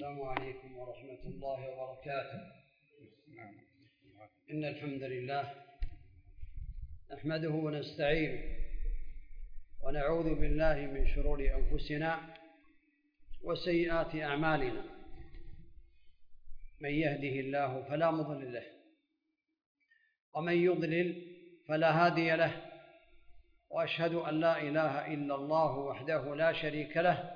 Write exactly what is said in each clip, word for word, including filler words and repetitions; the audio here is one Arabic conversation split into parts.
السلام عليكم ورحمة الله وبركاته. إن الحمد لله نحمده ونستعينه ونعوذ بالله من شرور أنفسنا وسيئات أعمالنا، من يهده الله فلا مضل له ومن يضلل فلا هادي له، وأشهد أن لا إله إلا الله وحده لا شريك له،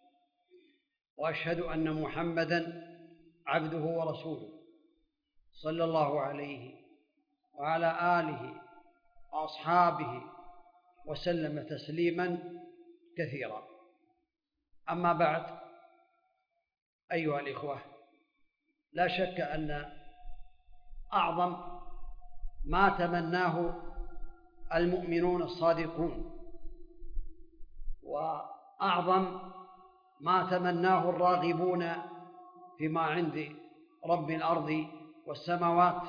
وأشهد أن محمدًا عبده ورسوله صلى الله عليه وعلى آله وأصحابه وسلم تسليمًا كثيرا. أما بعد، أيها الإخوة، لا شك أن أعظم ما تمناه المؤمنون الصادقون وأعظم ما تمناه الراغبون فيما عند رب الأرض والسماوات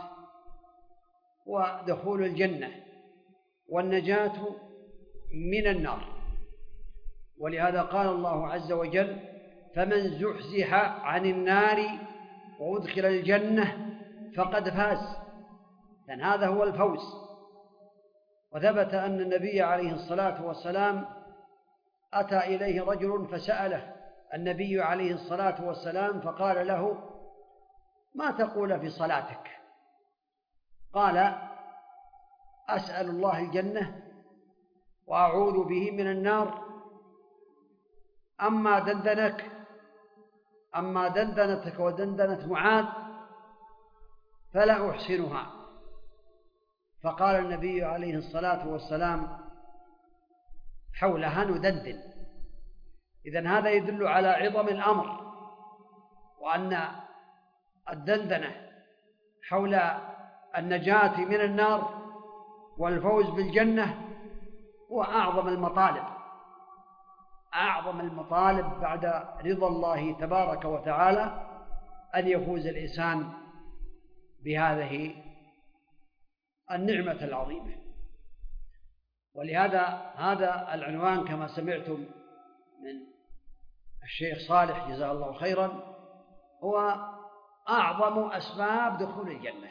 ودخول الجنة والنجاة من النار. ولهذا قال الله عز وجل: فمن زحزح عن النار وأدخل الجنة فقد فاز. لأن هذا هو الفوز. وثبت أن النبي عليه الصلاة والسلام أتى إليه رجل فسأله النبي عليه الصلاة والسلام فقال له: ما تقول في صلاتك؟ قال: أسأل الله الجنة وأعوذ به من النار. أما دندنك أما دندنتك ودندنة معاذ فلا أحسنها. فقال النبي عليه الصلاة والسلام: حولها ندندن. إذن هذا يدل على عظم الأمر، وأن الدندنة حول النجاة من النار والفوز بالجنة هو أعظم المطالب أعظم المطالب بعد رضا الله تبارك وتعالى أن يفوز الإنسان بهذه النعمة العظيمة. ولهذا هذا العنوان كما سمعتم من الشيخ صالح جزاه الله خيرا هو أعظم أسباب دخول الجنة.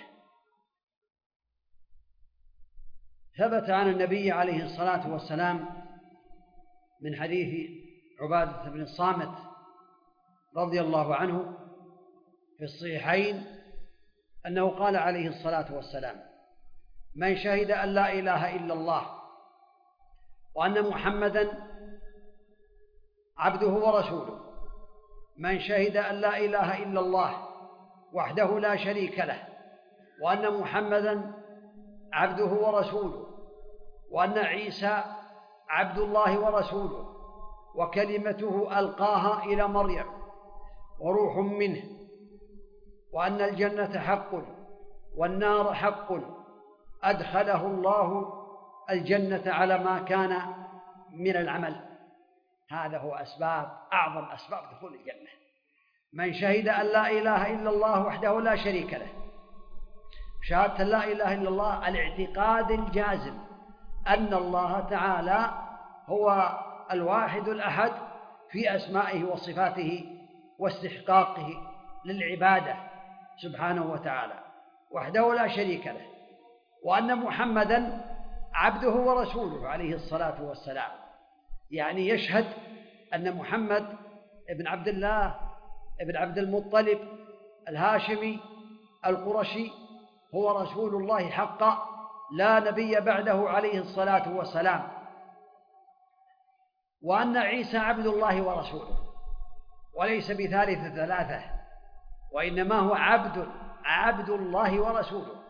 ثبت عن النبي عليه الصلاة والسلام من حديث عبادة بن الصامت رضي الله عنه في الصحيحين أنه قال عليه الصلاة والسلام: من شهد أن لا إله إلا الله وأن محمدًا عبده ورسوله من شهد أن لا إله إلا الله وحده لا شريك له وأن محمدًا عبده ورسوله وأن عيسى عبد الله ورسوله وكلمته ألقاها إلى مريم وروح منه، وأن الجنة حق والنار حق، أدخله الله الجنة على ما كان من العمل. هذا هو أسباب أعظم أسباب دخول الجنة. من شهد أن لا إله إلا الله وحده لا شريك له. شهادة لا إله إلا الله الاعتقاد الجازم أن الله تعالى هو الواحد الأحد في أسمائه وصفاته واستحقاقه للعبادة سبحانه وتعالى وحده لا شريك له، وأن محمدًا عبده ورسوله عليه الصلاة والسلام. يعني يشهد أن محمد ابن عبد الله ابن عبد المطلب الهاشمي القرشي هو رسول الله حقا، لا نبي بعده عليه الصلاة والسلام، وأن عيسى عبد الله ورسوله وليس بثالث ثلاثة، وإنما هو عبد عبد الله ورسوله،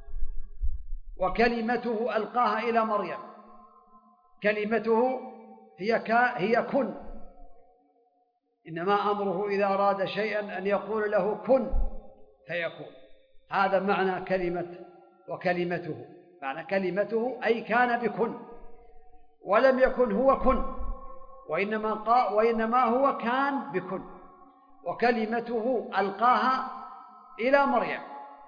وكلمته ألقاها إلى مريم. كلمته هي هي كن، إنما أمره إذا أراد شيئا أن يقول له كن فيكون. هذا معنى كلمة وكلمته، معنى كلمته أي كان بكن، ولم يكن هو كن، وإنما, قا وإنما هو كان بكن، وكلمته ألقاها إلى مريم.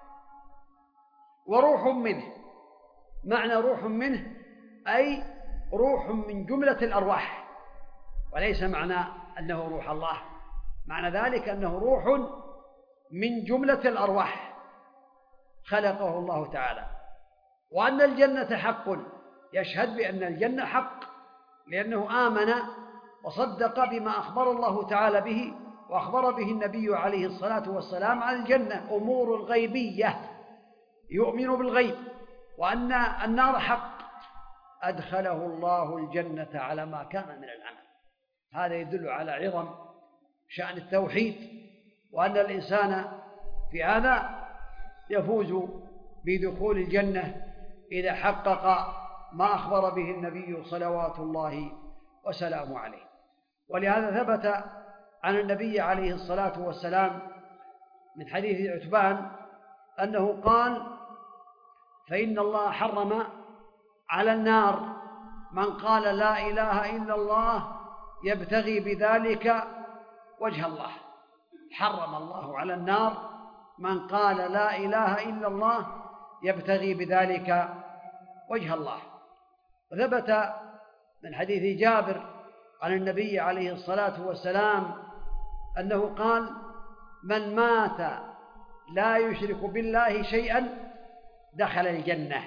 وروح منه، معنى روح منه أي روح من جملة الأرواح، وليس معنى أنه روح الله، معنى ذلك أنه روح من جملة الأرواح خلقه الله تعالى، وأن الجنة حق، يشهد بأن الجنة حق لأنه آمن وصدق بما أخبر الله تعالى به وأخبر به النبي عليه الصلاة والسلام عن الجنة، أمور غيبية يؤمن بالغيب، وأن النار حق أدخله الله الجنة على ما كان من العمل. هذا يدل على عظم شأن التوحيد، وأن الإنسان في هذا يفوز بدخول الجنة إذا حقق ما أخبر به النبي صلوات الله وسلامه عليه. ولهذا ثبت عن النبي عليه الصلاة والسلام من حديث عتبان أنه قال: فإن الله حرم على النار من قال لا إله إلا الله يبتغي بذلك وجه الله. حرم الله على النار من قال لا إله إلا الله يبتغي بذلك وجه الله. وثبت من حديث جابر عن النبي عليه الصلاة والسلام أنه قال: من مات لا يشرك بالله شيئا دخل الجنة،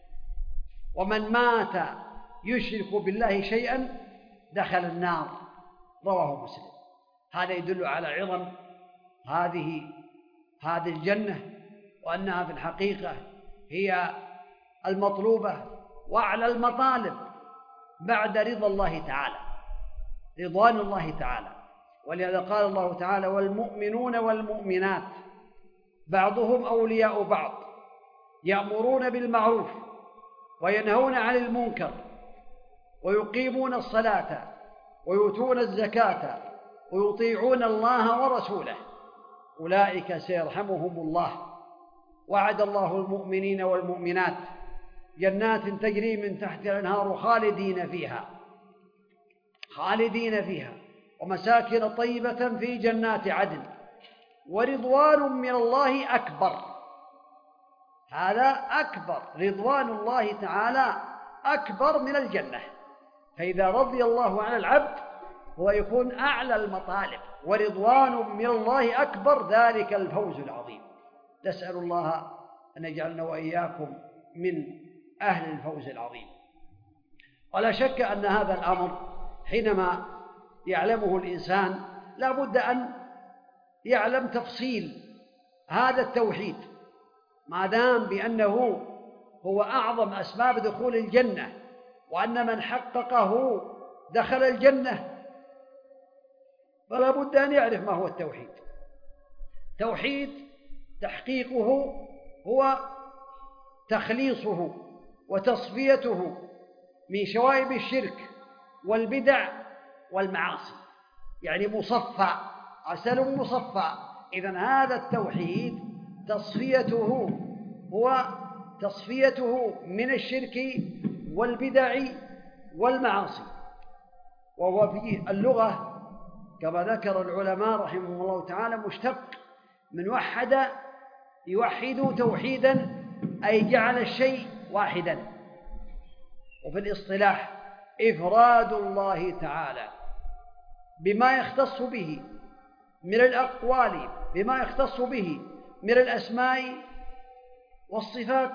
ومن مات يشرك بالله شيئا دخل النار. رواه مسلم. هذا يدل على عظم هذه هذه الجنة، وأنها في الحقيقة هي المطلوبة وأعلى المطالب بعد رضا الله تعالى، رضوان الله تعالى. ولهذا قال الله تعالى: والمؤمنون والمؤمنات بعضهم أولياء بعض يأمرون بالمعروف وينهون عن المنكر ويقيمون الصلاة ويؤتون الزكاة ويطيعون الله ورسوله أولئك سيرحمهم الله. وعد الله المؤمنين والمؤمنات جنات تجري من تحتها الأنهار خالدين فيها خالدين فيها ومساكن طيبة في جنات عدن ورضوان من الله أكبر. هذا أكبر، رضوان الله تعالى أكبر من الجنة. فإذا رضي الله عن العبد هو يكون أعلى المطالب، ورضوان من الله أكبر، ذلك الفوز العظيم. نسأل الله أن يجعلنا وإياكم من أهل الفوز العظيم. ولا شك أن هذا الأمر حينما يعلمه الإنسان لا بد أن يعلم تفصيل هذا التوحيد، ما دام بأنه هو أعظم أسباب دخول الجنة، وأن من حققه دخل الجنة، فلا بد أن يعرف ما هو التوحيد. توحيد تحقيقه هو تخليصه وتصفيته من شوائب الشرك والبدع والمعاصي، يعني مصفى، عسل مصفى. إذن هذا التوحيد تصفيته هو تصفيته من الشرك والبدع والمعاصي. وهو في اللغة كما ذكر العلماء رحمهم الله تعالى مشتق من وحد يوحد توحيدا، أي جعل الشيء واحدا. وفي الاصطلاح إفراد الله تعالى بما يختص به من الأقوال، بما يختص به من الأسماء والصفات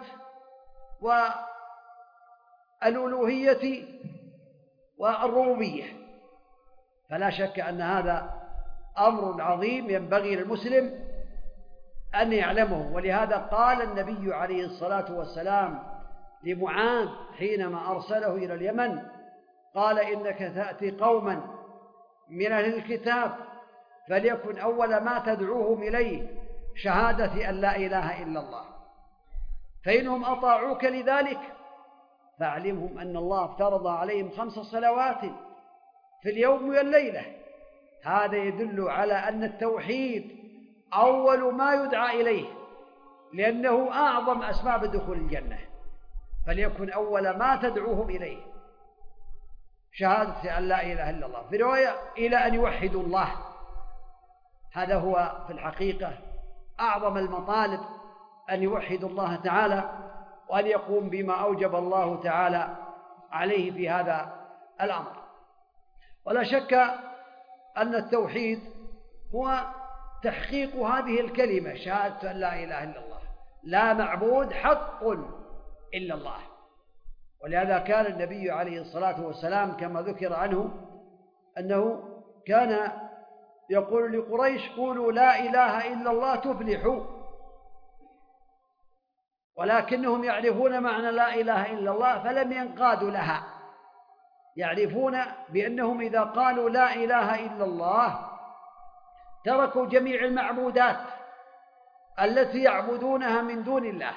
والألوهية والربوبية. فلا شك أن هذا أمر عظيم ينبغي للمسلم أن يعلمه. ولهذا قال النبي عليه الصلاة والسلام لمعاذ حينما أرسله إلى اليمن، قال: إنك تأتي قوما من أهل الكتاب فليكن أول ما تدعوهم إليه شهادة أن لا إله إلا الله، فإنهم أطاعوك لذلك فاعلمهم أن الله افترض عليهم خمس صلوات في اليوم والليلة. هذا يدل على أن التوحيد أول ما يدعى إليه، لأنه أعظم أسباب دخول الجنة. فليكن أول ما تدعوهم إليه شهادة أن لا إله إلا الله، في رواية إلى أن يوحدوا الله. هذا هو في الحقيقة أعظم المطالب، أن يوحدوا الله تعالى وأن يقوم بما أوجب الله تعالى عليه في هذا الأمر. ولا شك أن التوحيد هو تحقيق هذه الكلمة شهادة أن لا إله إلا الله، لا معبود حق إلا الله. ولهذا كان النبي عليه الصلاة والسلام كما ذكر عنه أنه كان يقول لقريش: قولوا لا إله إلا الله تفلحوا. ولكنهم يعرفون معنى لا إله إلا الله فلم ينقادوا لها، يعرفون بأنهم إذا قالوا لا إله إلا الله تركوا جميع المعبودات التي يعبدونها من دون الله،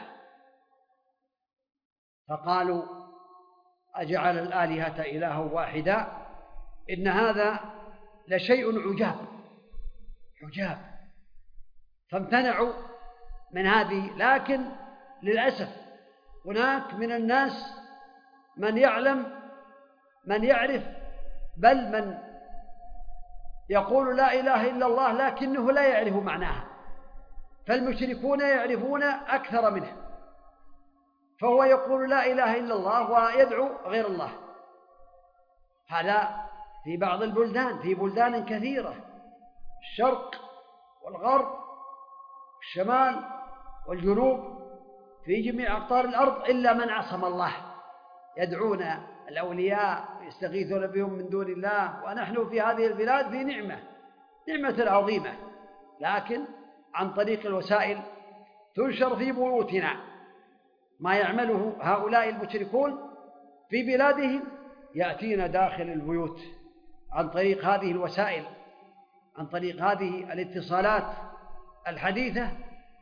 فقالوا: أجعل الآلهة إلها واحدا إن هذا لشيء عجاب عجاب. فامتنعوا من هذه. لكن للأسف هناك من الناس من يعلم، من يعرف، بل من يقول لا إله إلا الله لكنه لا يعرف معناها، فالمشركون يعرفون أكثر منه، فهو يقول لا إله إلا الله ويدعو غير الله. هذا في بعض البلدان، في بلدان كثيرة، الشرق والغرب والشمال والجنوب، في جميع أقطار الأرض إلا من عصم الله، يدعون الأولياء ويستغيثون بهم من دون الله. ونحن في هذه البلاد في نعمة نعمة عظيمة، لكن عن طريق الوسائل تنشر في بيوتنا ما يعمله هؤلاء المشركون في بلادهم، يأتينا داخل البيوت عن طريق هذه الوسائل، عن طريق هذه الاتصالات الحديثة.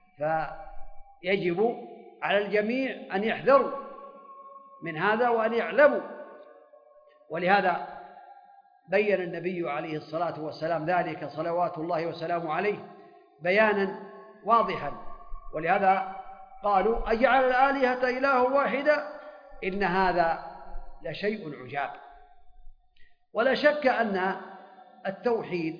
فيجب على الجميع أن يحذروا من هذا وأن يعلموا. ولهذا بيّن النبي عليه الصلاة والسلام ذلك صلوات الله وسلامه عليه بيانا واضحا. ولهذا قالوا: أجعل الآلهة إله واحدا إن هذا لشيء عجاب. ولا شك أن التوحيد،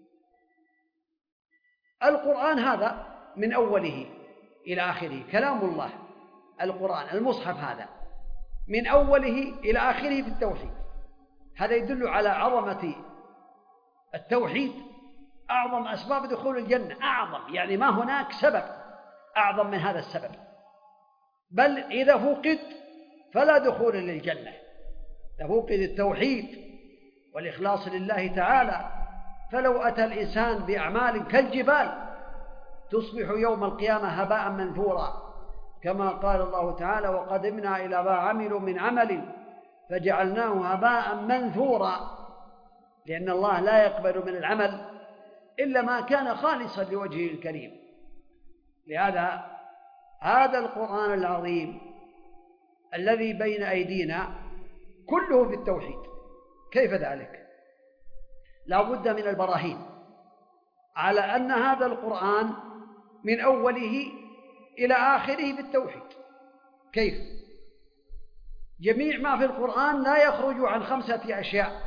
القرآن هذا من أوله إلى آخره كلام الله، القرآن المصحف هذا من أوله إلى آخره في التوحيد. هذا يدل على عظمة التوحيد، أعظم أسباب دخول الجنة، أعظم، يعني ما هناك سبب أعظم من هذا السبب، بل إذا فقد فلا دخول للجنة. إذا فقد التوحيد والإخلاص لله تعالى، فلو أتى الإنسان بأعمال كالجبال تصبح يوم القيامة هباء منثورا، كما قال الله تعالى: وقدمنا إلى ما عملوا من عمل فجعلناه هباء منثورا. لأن الله لا يقبل من العمل إلا ما كان خالصا لوجهه الكريم. لهذا هذا القرآن العظيم الذي بين أيدينا كله في التوحيد. كيف ذلك؟ لا بد من البراهين على أن هذا القرآن من أوله إلى آخره في التوحيد. كيف؟ جميع ما في القرآن لا يخرج عن خمسة أشياء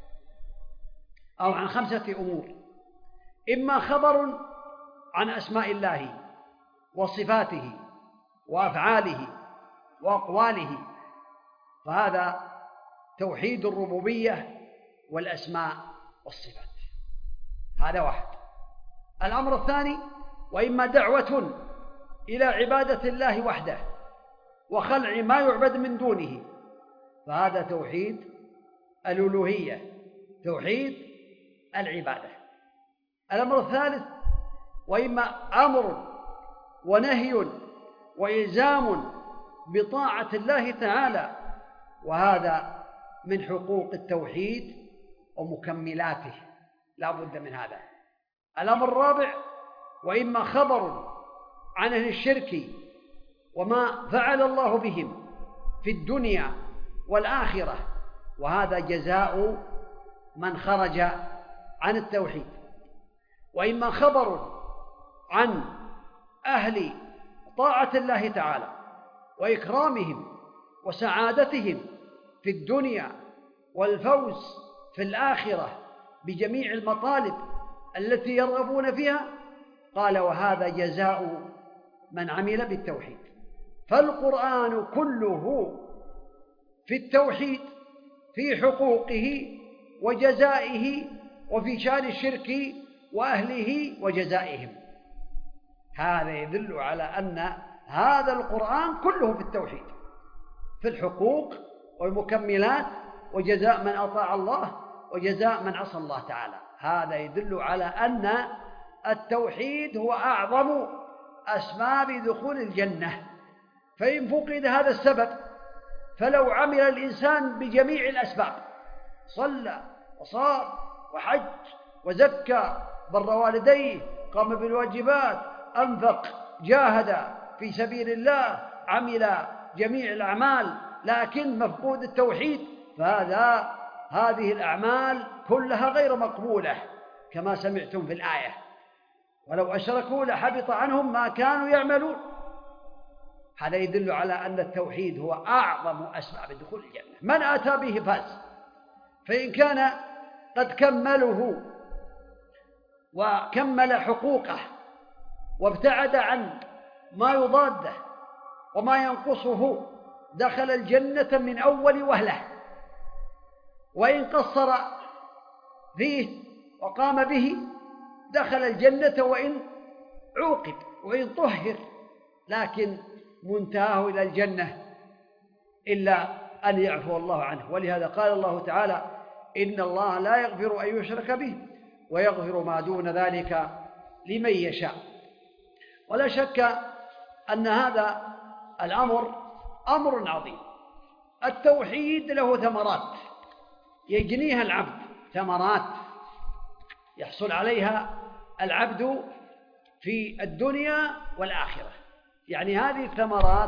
أو عن خمسة أمور: إما خبر عن أسماء الله وصفاته وأفعاله وأقواله، فهذا توحيد الربوبية والأسماء والصفات، هذا واحد. الأمر الثاني: وإما دعوة إلى عبادة الله وحده وخلع ما يعبد من دونه، فهذا توحيد الألوهية، توحيد العبادة. الأمر الثالث: وإما أمر ونهي وإلزام بطاعة الله تعالى، وهذا من حقوق التوحيد ومكملاته، لا بد من هذا. الأمر الرابع: وإما خبر عن أهل الشرك وما فعل الله بهم في الدنيا والآخرة، وهذا جزاء من خرج عن التوحيد. وإما خبر عن أهل طاعة الله تعالى وإكرامهم وسعادتهم في الدنيا والفوز في الآخرة بجميع المطالب التي يرغبون فيها، قال: وهذا جزاء من عمل بالتوحيد. فالقرآن كله في التوحيد، في حقوقه وجزائه، وفي شان الشرك وأهله وجزائهم. هذا يدل على أن هذا القرآن كله في التوحيد، في الحقوق والمكملات وجزاء من أطاع الله وجزاء من عصى الله تعالى. هذا يدل على أن التوحيد هو أعظم أسباب دخول الجنة. فإن فقد هذا السبب فلو عمل الإنسان بجميع الأسباب، صلى وصام وحج وزكى، بر والديه، قام بالواجبات، أنفق، جاهد في سبيل الله، عمل جميع الأعمال، لكن مفقود التوحيد، فهذا هذه الأعمال كلها غير مقبولة كما سمعتم في الآية. ولو أشركوا لحبط عنهم ما كانوا يعملون. هذا يدل على أن التوحيد هو أعظم أسباب دخول الجنة. من أتى به فاز. فإن كان قد كمله وكمل حقوقه وابتعد عن ما يضاده وما ينقصه دخل الجنة من أول وهلة. وإن قصر فيه وقام به دخل الجنة وإن عوقب وإن طهر، لكن منتهاه إلى الجنة إلا أن يعفو الله عنه. ولهذا قال الله تعالى: إن الله لا يغفر أن يشرك به ويغفر ما دون ذلك لمن يشاء. ولا شك أن هذا الأمر أمر عظيم. التوحيد له ثمرات يجنيها العبد، ثمرات يحصل عليها العبد في الدنيا والآخرة. يعني هذه الثمرات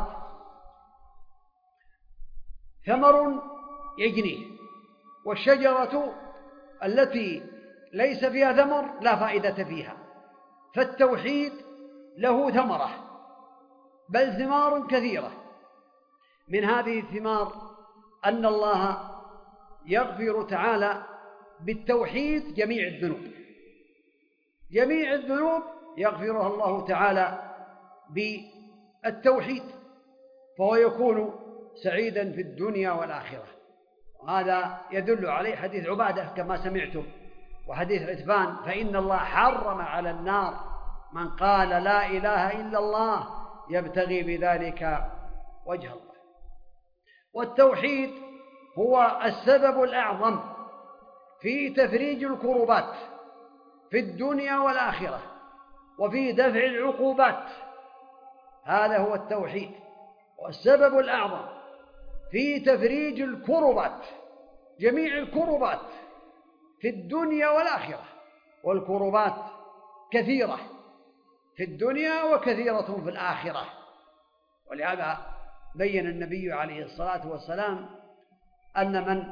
ثمر يجنيه، والشجرة التي ليس فيها ثمر لا فائدة فيها. فالتوحيد له ثمرة، بل ثمار كثيرة. من هذه الثمار أن الله يغفر تعالى بالتوحيد جميع الذنوب. جميع الذنوب يغفرها الله تعالى بالتوحيد، فهو يكون سعيدا في الدنيا والآخرة. وهذا يدل عليه حديث عبادة كما سمعتم، وحديث عتبان: فإن الله حرم على النار من قال لا إله إلا الله يبتغي بذلك وجه الله. والتوحيد هو السبب الأعظم في تفريج الكربات في الدنيا والآخرة وفي دفع العقوبات. هذا هو التوحيد، والسبب الأعظم في تفريج الكربات، جميع الكربات في الدنيا والآخرة. والكربات كثيرة في الدنيا وكثيرة في الآخرة. ولهذا بين النبي عليه الصلاة والسلام أن من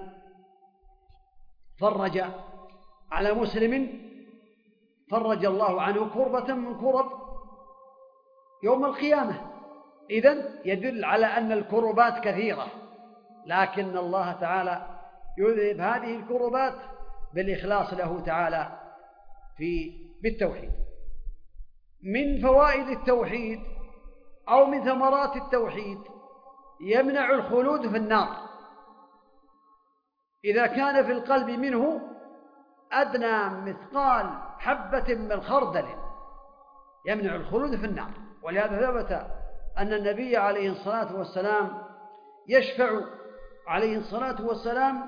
فرج على مسلم فرج الله عنه كربة من كرب يوم القيامة. إذن يدل على أن الكربات كثيرة، لكن الله تعالى يذهب هذه الكربات بالإخلاص له تعالى في بالتوحيد. من فوائد التوحيد أو من ثمرات التوحيد يمنع الخلود في النار إذا كان في القلب منه أدنى مثقال حبة من خردل، يمنع الخلود في النار. ولهذا ثبت أن النبي عليه الصلاة والسلام يشفع عليه الصلاة والسلام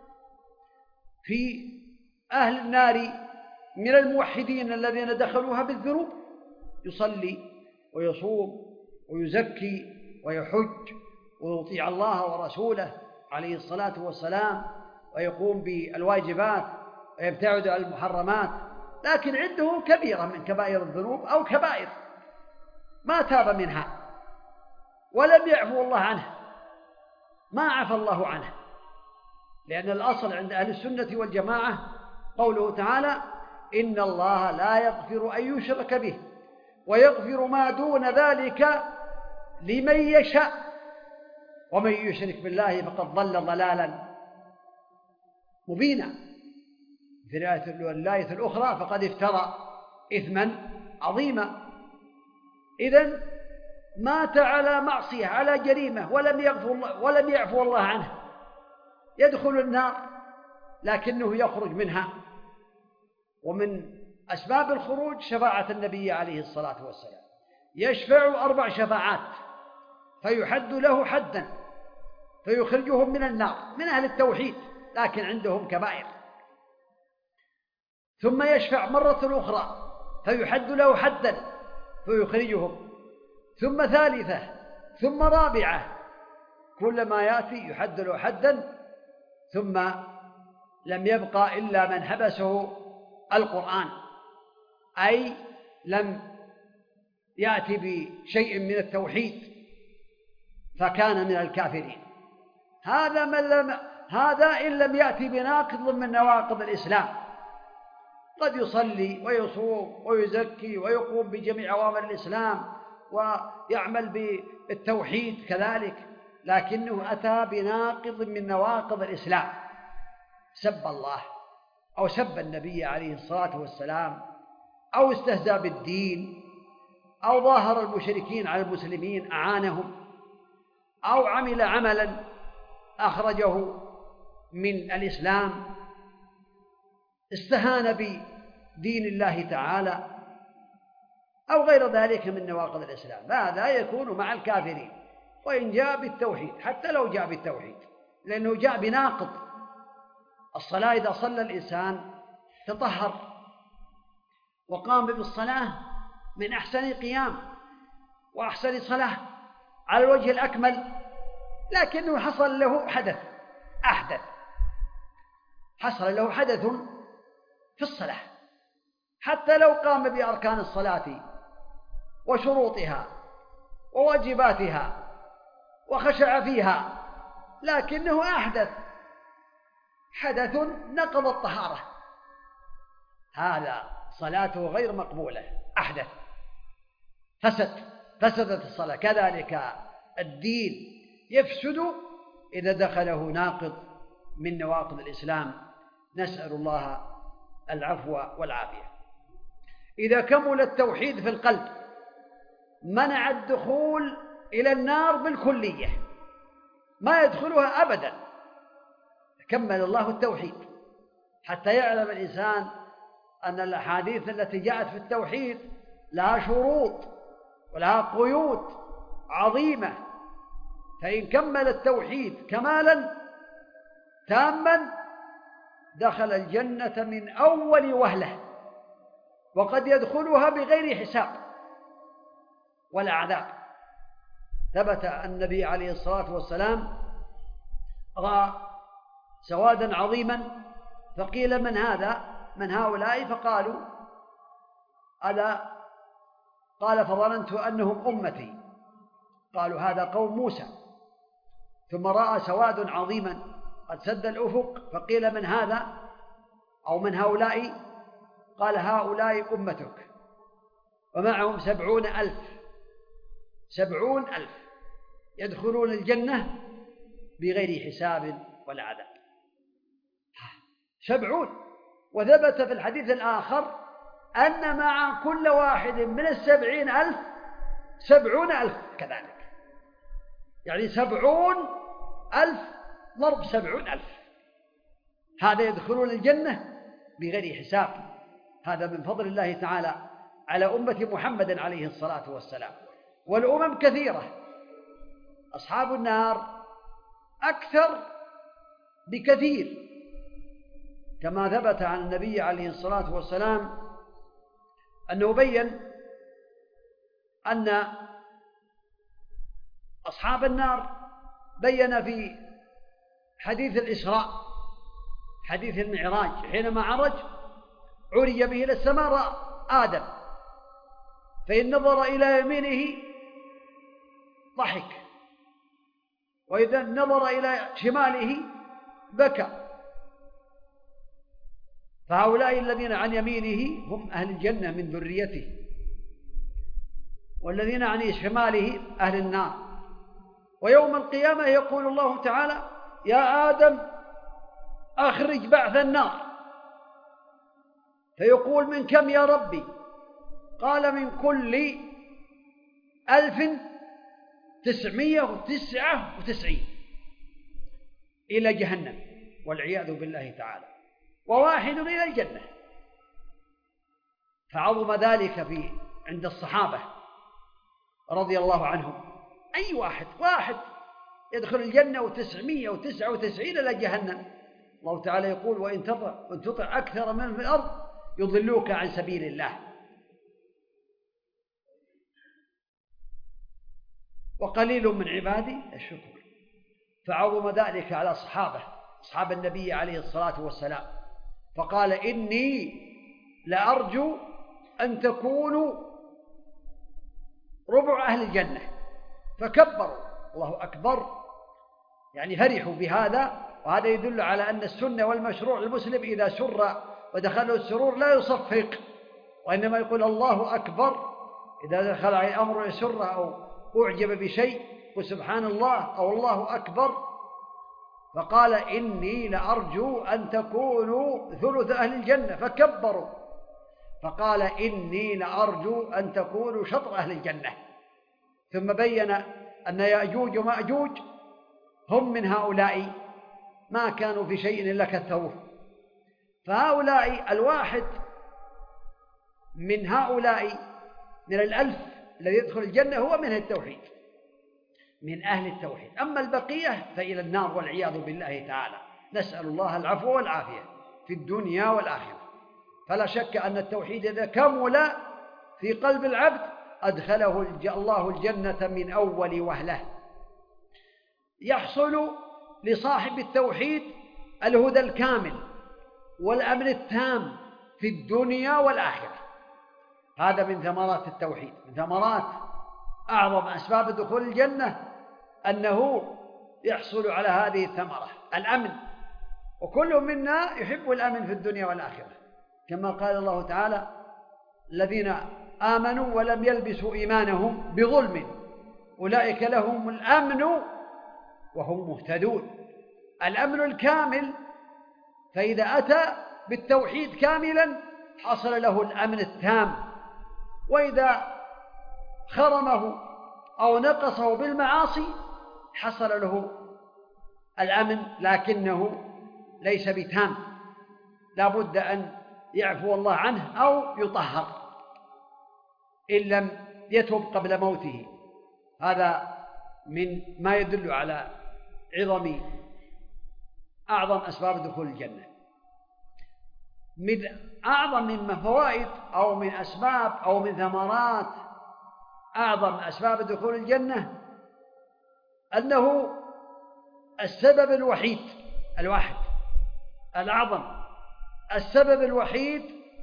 في أهل النار من الموحدين الذين دخلوها بالذنوب، يصلي ويصوم ويزكي ويحج ويطيع الله ورسوله عليه الصلاة والسلام ويقوم بالواجبات ويبتعد عن المحرمات، لكن عنده كبيرة من كبائر الذنوب أو كبائر ما تاب منها ولم يعفو الله عنه، ما عفى الله عنه. لأن الأصل عند أهل السنة والجماعة قوله تعالى: إن الله لا يغفر أن يشرك به ويغفر ما دون ذلك لمن يشاء ومن يشرك بالله فقد ضل ضلالا مبينا. في الآية الأخرى: فقد افترى إثما عظيما. إذن مات على معصية، على جريمة، ولم يغفر الله ولم يعفو الله عنه، يدخل النار لكنه يخرج منها. ومن أسباب الخروج شفاعة النبي عليه الصلاة والسلام، يشفع أربع شفاعات فيحد له حدا فيخرجهم من النار من أهل التوحيد لكن عندهم كبائر، ثم يشفع مرة أخرى فيحد له حدا فيخرجهم، ثم ثالثة ثم رابعة، كلما يأتي يحد له حدا، ثم لم يبقى إلا من حبسه القرآن، أي لم يأتي بشيء من التوحيد فكان من الكافرين. هذا من لم هذا إن لم يأتي بناقض من نواقض الإسلام، قد يصلي ويصوم ويزكي ويقوم بجميع أوامر الإسلام ويعمل بالتوحيد كذلك، لكنه أتى بناقض من نواقض الإسلام، سب الله أو سب النبي عليه الصلاة والسلام أو استهزأ بالدين أو ظاهر المشركين على المسلمين أعانهم أو عمل عملا أخرجه من الإسلام، استهان بدين الله تعالى أو غير ذلك من نواقض الإسلام، هذا يكون مع الكافرين وإن جاء بالتوحيد، حتى لو جاء بالتوحيد، لأنه جاء بناقض. الصلاة إذا صلى الإنسان تطهر وقام بالصلاة من أحسن قيام وأحسن صلاة على الوجه الأكمل، لكنه حصل له حدث أحدث حصل له حدث في الصلاة، حتى لو قام بأركان الصلاة وشروطها وواجباتها وخشع فيها، لكنه أحدث حدث نقض الطهارة، هذا صلاته غير مقبولة، أحدث فسد فسدت الصلاة. كذلك الدين يفسد إذا دخله ناقض من نواقض الإسلام، نسأل الله العفو والعافية. إذا كمل التوحيد في القلب منع الدخول إلى النار بالكلية، ما يدخلها أبدا، كمل الله التوحيد حتى يعلم الإنسان أن الأحاديث التي جاءت في التوحيد لها شروط ولها قيود عظيمة، فإن كمل التوحيد كمالا تاما دخل الجنة من أول وهلة، وقد يدخلها بغير حساب ولا عذاب. ثبت أن النبي عليه الصلاة والسلام رأى سوادا عظيما فقيل من هذا من هؤلاء؟ فقالوا ألا قال فظننت أنهم أمتي، قالوا هذا قوم موسى. ثم رأى سواد عظيما قد سد الأفق فقيل من هذا أو من هؤلاء؟ قال هؤلاء أمتك، ومعهم سبعون ألف سبعون ألف يدخلون الجنة بغير حساب ولا عذاب، سبعون. وثبت في الحديث الآخر أن مع كل واحد من السبعين ألف سبعون ألف كذلك، يعني سبعون ألف ضرب سبعون ألف، هذا يدخلون الجنة بغير حساب. هذا من فضل الله تعالى على أمة محمد عليه الصلاة والسلام. والأمم كثيرة، أصحاب النار أكثر بكثير، كما ثبت عن النبي عليه الصلاة والسلام أنه بين أن أصحاب النار بين في حديث الإسراء حديث المعراج حينما عرج عرج به إلى السماء رأى آدم، فإن نظر إلى يمينه ضحك، وإذا نظر إلى شماله بكى. فهؤلاء الذين عن يمينه هم أهل الجنة من ذريته، والذين عن شماله أهل النار. ويوم القيامة يقول الله تعالى يا آدم أخرج بعث النار، فيقول من كم يا ربي؟ قال من كل ألف تسعمائة وتسعة وتسعين إلى جهنم والعياذ بالله تعالى، وواحد إلى الجنة. فعظم ذلك في عند الصحابة رضي الله عنهم. أي واحد واحد يدخل الجنة وتسعمائة وتسعة وتسعين إلى جهنم. الله تعالى يقول وإن تطع, وإن تطع أكثر من في الأرض يضلوك عن سبيل الله. وقليل من عبادي الشكر. فعظم ذلك على أصحابه أصحاب النبي عليه الصلاة والسلام، فقال إني لأرجو أن تكونوا ربع أهل الجنة، فكبروا الله أكبر، يعني فرحوا بهذا. وهذا يدل على أن السنة والمشروع المسلم إذا سر ودخله السرور لا يصفق، وإنما يقول الله أكبر إذا دخل عليه أمر يسر أو أعجب بشيء وسبحان الله أو الله أكبر. فقال إني لأرجو أن تكونوا ثلث أهل الجنة، فكبروا. فقال إني لأرجو أن تكونوا شطر أهل الجنة. ثم بين أن يأجوج ومأجوج هم من هؤلاء ما كانوا في شيء إلا كثروه. فهؤلاء الواحد من هؤلاء من الألف الذي يدخل الجنة هو من التوحيد، من أهل التوحيد. أما البقية فإلى النار والعياذ بالله تعالى. نسأل الله العفو والعافية في الدنيا والآخرة. فلا شك أن التوحيد إذا كمل في قلب العبد أدخله الله الجنة من أول وهلة. يحصل لصاحب التوحيد الهدى الكامل والأمن التام في الدنيا والآخرة. هذا من ثمرات التوحيد، من ثمرات أعظم أسباب دخول الجنة أنه يحصل على هذه الثمرة الأمن. وكل منا يحب الأمن في الدنيا والآخرة، كما قال الله تعالى الذين آمنوا ولم يلبسوا إيمانهم بظلم أولئك لهم الأمن وهم مهتدون. الأمن الكامل، فإذا أتى بالتوحيد كاملا حصل له الأمن التام، وإذا خرمه أو نقصه بالمعاصي حصل له الأمن لكنه ليس بتام، لا بد أن يعفو الله عنه أو يطهر إن لم يتب قبل موته. هذا من ما يدل على عظم أعظم أسباب دخول الجنة. من أعظم من فوائد أو من أسباب أو من ثمرات أعظم أسباب دخول الجنة أنه السبب الوحيد الواحد الأعظم، السبب الوحيد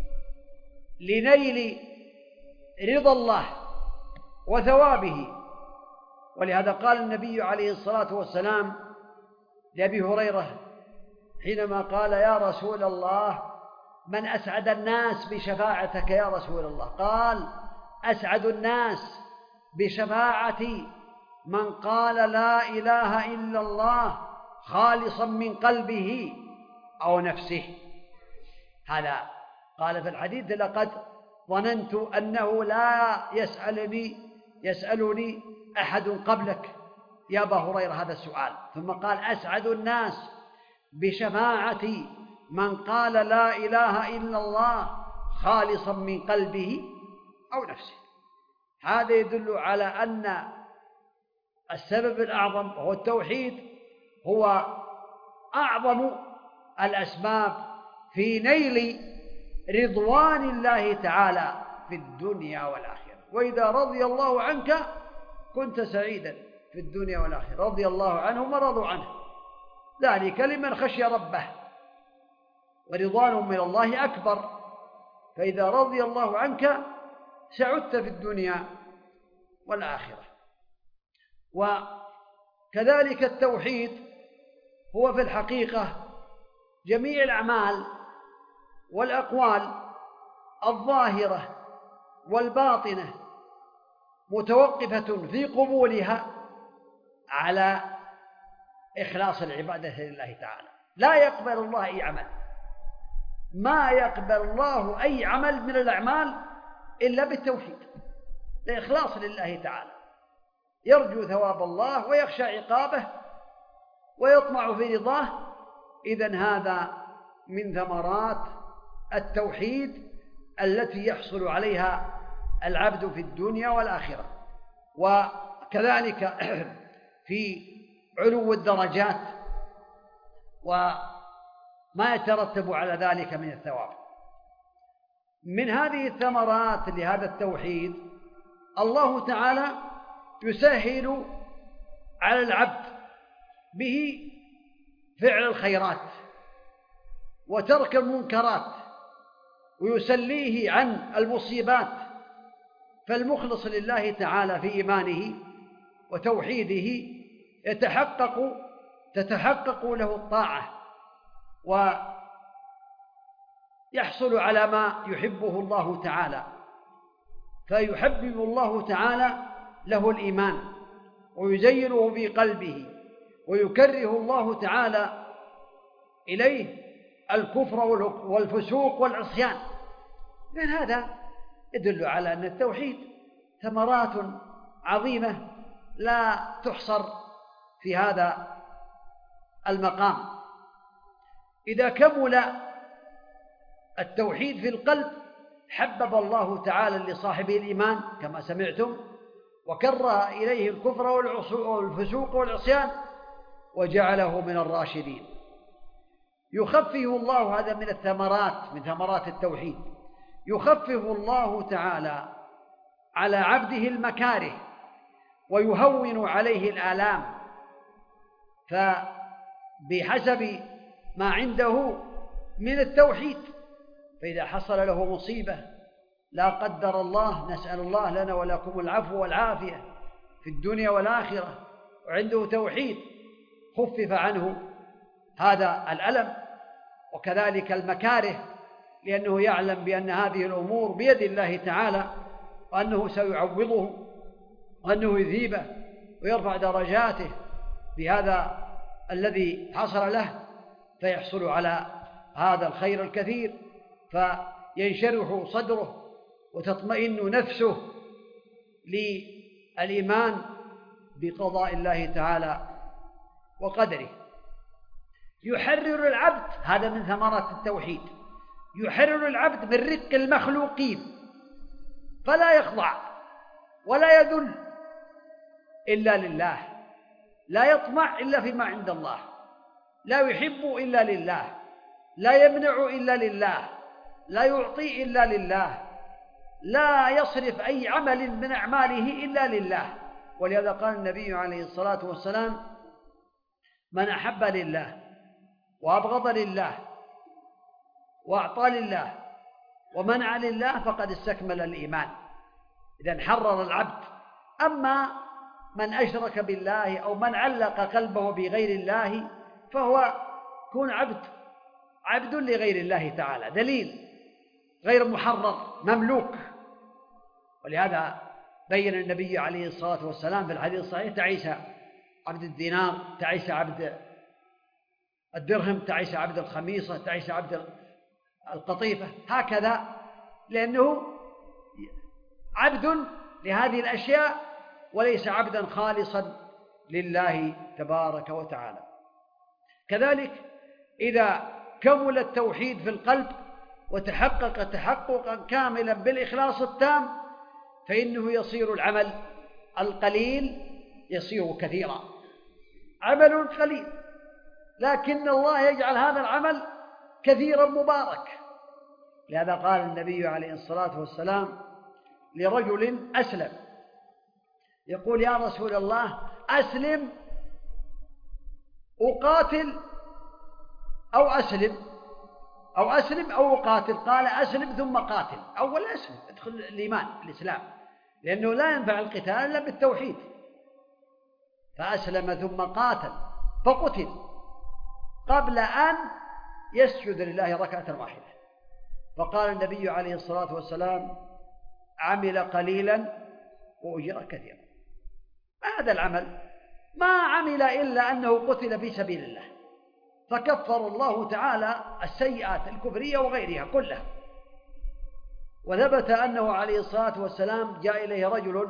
لنيل رضا الله وثوابه. ولهذا قال النبي عليه الصلاة والسلام لأبي هريرة حينما قال يا رسول الله من أسعد الناس بشفاعتك يا رسول الله؟ قال أسعد الناس بشفاعتي من قال لا إله إلا الله خالصا من قلبه أو نفسه. هذا قال في الحديث لقد ظننت أنه لا يسألني يسألني أحد قبلك يا أبا هريرة هذا السؤال. ثم قال أسعد الناس بشفاعتي من قال لا إله إلا الله خالصا من قلبه أو نفسه. هذا يدل على أن السبب الأعظم وهو التوحيد هو أعظم الأسباب في نيل رضوان الله تعالى في الدنيا والآخرة. وإذا رضي الله عنك كنت سعيدا في الدنيا والآخرة. رضي الله عنهم ورضوا عنه، ذلك لمن خشي ربه، ورضوان من الله أكبر. فإذا رضي الله عنك سعدت في الدنيا والآخرة. وكذلك التوحيد هو في الحقيقة جميع الأعمال والأقوال الظاهرة والباطنة متوقفة في قبولها على إخلاص العبادة لله تعالى. لا يقبل الله أي عمل، ما يقبل الله أي عمل من الأعمال إلا بالتوحيد، لإخلاص لله تعالى، يرجو ثواب الله ويخشى عقابه ويطمع في رضاه. إذن هذا من ثمرات التوحيد التي يحصل عليها العبد في الدنيا والآخرة، وكذلك في علو الدرجات وما يترتب على ذلك من الثواب. من هذه الثمرات لهذا التوحيد الله تعالى يسهل على العبد به فعل الخيرات وترك المنكرات، ويسليه عن المصيبات، فالمخلص لله تعالى في إيمانه وتوحيده يتحقق تتحقق له الطاعة، ويحصل على ما يحبه الله تعالى، فيحبب الله تعالى له الإيمان ويزينه في قلبه، ويكره الله تعالى إليه الكفر والفسوق والعصيان. من هذا يدل على أن التوحيد ثمرات عظيمة لا تحصر في هذا المقام. إذا كمل التوحيد في القلب حبب الله تعالى لصاحبه الإيمان كما سمعتم، وكره إليه الكفر والفسوق والعصيان، وجعله من الراشدين. يخفف الله، هذا من الثمرات من ثمرات التوحيد، يخفف الله تعالى على عبده المكاره ويهون عليه الآلام، فبحسب ما عنده من التوحيد. فإذا حصل له مصيبة لا قدر الله، نسأل الله لنا ولكم العفو والعافية في الدنيا والآخرة، وعنده توحيد خفف عنه هذا الألم وكذلك المكاره، لأنه يعلم بأن هذه الأمور بيد الله تعالى، وأنه سيعوضه وأنه يذيبه ويرفع درجاته بهذا الذي حصل له، فيحصل على هذا الخير الكثير، فينشرح صدره وتطمئن نفسه للإيمان بقضاء الله تعالى وقدره. يحرر العبد، هذا من ثمرات التوحيد، يحرر العبد من رق المخلوقين، فلا يخضع ولا يذل إلا لله، لا يطمع إلا فيما عند الله، لا يحب إلا لله، لا يمنع إلا لله، لا يعطي إلا لله، لا يصرف أي عمل من أعماله إلا لله. ولهذا قال النبي عليه الصلاة والسلام: من أحب لله وأبغض لله وأعطى لله ومنع لله فقد استكمل الإيمان. إذن حرر العبد. أما من أشرك بالله أو من علق قلبه بغير الله فهو يكون عبد عبد لغير الله تعالى، دليل غير محرر مملوك. ولهذا بين النبي عليه الصلاة والسلام في الحديث الصحيح: تعيس عبد الدينار، تعيس عبد الدرهم، تعيس عبد الخميصة، تعيس عبد القطيفة، هكذا، لأنه عبد لهذه الأشياء وليس عبدا خالصا لله تبارك وتعالى. كذلك إذا كمل التوحيد في القلب وتحقق تحققا كاملا بالإخلاص التام، فإنه يصير العمل القليل يصير كثيرا. عمل قليل لكن الله يجعل هذا العمل كثيرا مبارك. لهذا قال النبي عليه الصلاة والسلام لرجل أسلم، يقول: يا رسول الله أسلم أقاتل أو أسلم أو أسلم أو أقاتل؟ قال: أسلم ثم قاتل. أول أسلم، ادخل الإيمان الإسلام، لأنه لا ينفع القتال إلا بالتوحيد. فأسلم ثم قاتل فقتل قبل أن يسجد لله ركعة واحدة. فقال النبي عليه الصلاة والسلام: عمل قليلا وأجر كثيرا. هذا العمل ما عمل إلا أنه قتل في سبيل الله، فكفر الله تعالى السيئات الكفرية وغيرها كلها. وثبت أنه عليه الصلاة والسلام جاء إليه رجل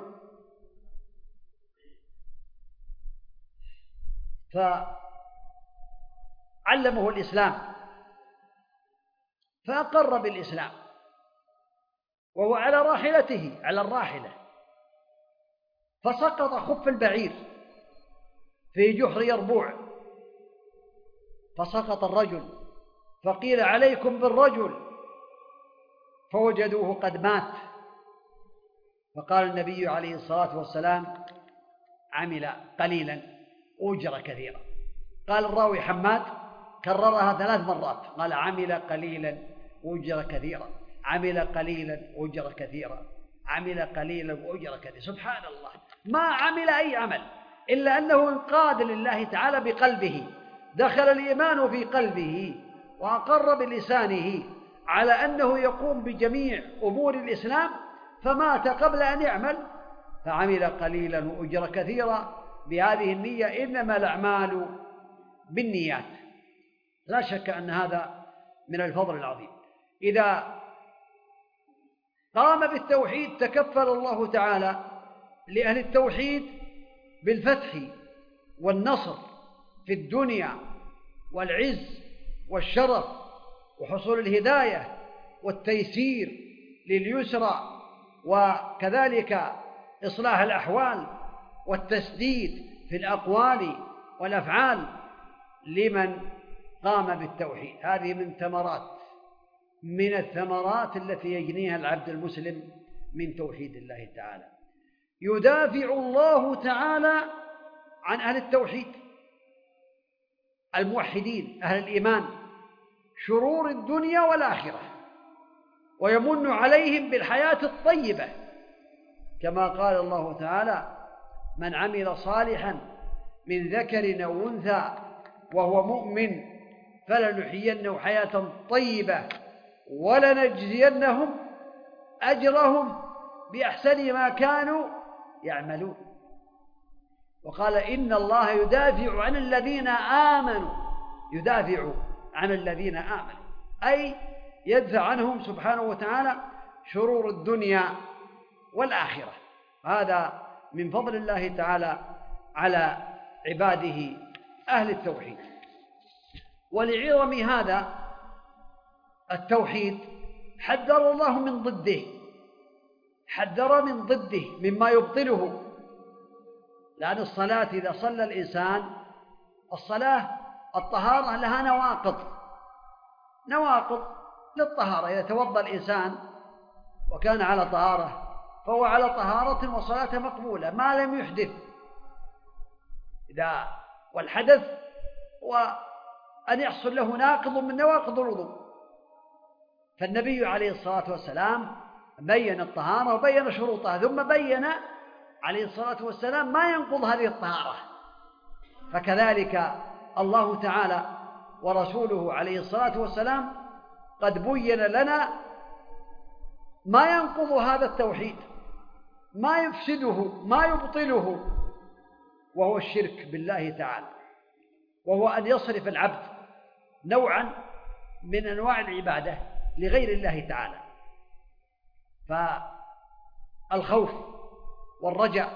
فعلمه الإسلام فأقر بالإسلام، وهو على راحلته على الراحلة، فسقط خف البعير في جحر يربوع، فسقط الرجل، فقيل عليكم بالرجل، فوجدوه قد مات، فقال النبي عليه الصلاة والسلام: عمل قليلا أجر كثيرا. قال الراوي حماد كررها ثلاث مرات، قال: عمل قليلا أجر كثيرا، عمل قليلا أجر كثيرا، عمل قليلا وأجر كثيرا. سبحان الله، ما عمل أي عمل إلا أنه انقاد لله تعالى بقلبه، دخل الإيمان في قلبه وأقر بلسانه على أنه يقوم بجميع أمور الإسلام، فمات قبل أن يعمل، فعمل قليلا وأجر كثيرا بهذه النية. إنما الأعمال بالنيات. لا شك أن هذا من الفضل العظيم. إذا قام بالتوحيد تكفل الله تعالى لأهل التوحيد بالفتح والنصر في الدنيا والعز والشرف وحصول الهداية والتيسير لليسرى، وكذلك إصلاح الأحوال والتسديد في الأقوال والأفعال لمن قام بالتوحيد. هذه من ثمرات من الثمرات التي يجنيها العبد المسلم من توحيد الله تعالى. يدافع الله تعالى عن أهل التوحيد الموحدين أهل الإيمان شرور الدنيا والآخرة، ويمن عليهم بالحياة الطيبة، كما قال الله تعالى: من عمل صالحا من ذكر أو أنثى وهو مؤمن فلنحيينه حياة طيبة ولنجزينهم أجرهم بأحسن ما كانوا يعملون. وقال: إن الله يدافع عن الذين آمنوا، يدافع عن الذين آمنوا، أي يدفع عنهم سبحانه وتعالى شرور الدنيا والآخرة. هذا من فضل الله تعالى على عباده أهل التوحيد. ولعظم هذا التوحيد حذر الله من ضده، حذر من ضده مما يبطله. لأن الصلاة إذا صلى الإنسان، الصلاة الطهارة لها نواقض، نواقض للطهارة. إذا توضأ الإنسان وكان على طهارة فهو على طهارة وصلاة مقبولة ما لم يحدث. إذا والحدث وأن يحصل له ناقض من نواقض الوضوء. فالنبي عليه الصلاة والسلام بين الطهارة وبين شروطها، ثم بين عليه الصلاة والسلام ما ينقض هذه الطهارة. فكذلك الله تعالى ورسوله عليه الصلاة والسلام قد بين لنا ما ينقض هذا التوحيد، ما يفسده، ما يبطله، وهو الشرك بالله تعالى، وهو أن يصرف العبد نوعا من أنواع العبادة لغير الله تعالى. فالخوف والرجاء